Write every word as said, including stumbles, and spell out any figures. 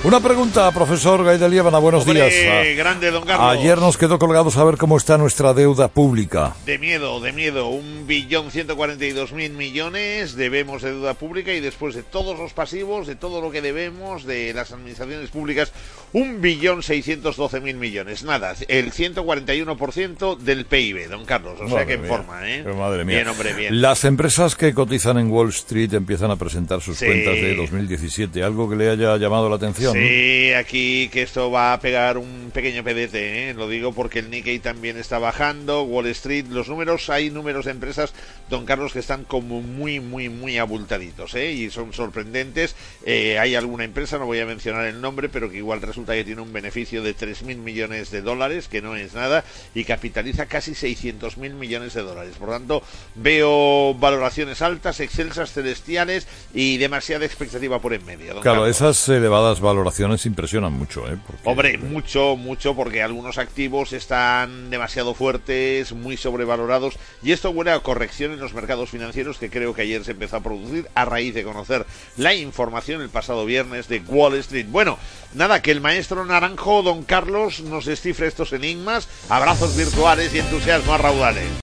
Una pregunta, profesor Gaidel Liébana, buenos Hombre, días. grande, don Carlos. Ayer nos quedó colgado saber cómo está nuestra deuda pública. De miedo, de miedo. Un billón ciento cuarenta y dos mil millones debemos de deuda pública y después de todos los pasivos, de todo lo que debemos, de las administraciones públicas, un billón seiscientos doce mil millones. Nada, el ciento cuarenta y uno por ciento del P I B, don Carlos. O sea Madre que en mía, forma, ¿eh? Madre mía. Bien, hombre, bien. Las empresas que cotizan en Wall Street empiezan a presentar sus Sí. cuentas de dos mil diecisiete. ¿Algo que le haya llamado la atención? Sí, aquí que esto va a pegar un pequeño pedete, ¿eh? Lo digo porque el Nikkei también está bajando, Wall Street, los números, hay números de empresas, don Carlos, que están como muy, muy, muy abultaditos, ¿eh? Y son sorprendentes. Eh, hay alguna empresa, no voy a mencionar el nombre, pero que igual resulta que tiene un beneficio de tres mil millones de dólares, que no es nada, y capitaliza casi seiscientos mil millones de dólares. Por tanto, veo valoraciones altas, excelsas, celestiales y demasiada expectativa por en medio, don Claro, Carlos. esas elevadas valoraciones impresionan mucho, ¿eh? Porque, Hombre, mucho, mucho, porque algunos activos están demasiado fuertes, muy sobrevalorados, y esto huele a corrección en los mercados financieros que creo que ayer se empezó a producir a raíz de conocer la información el pasado viernes de Wall Street. Bueno, nada, que el maestro Naranjo, don Carlos, nos descifre estos enigmas. Abrazos virtuales y entusiasmo a raudales.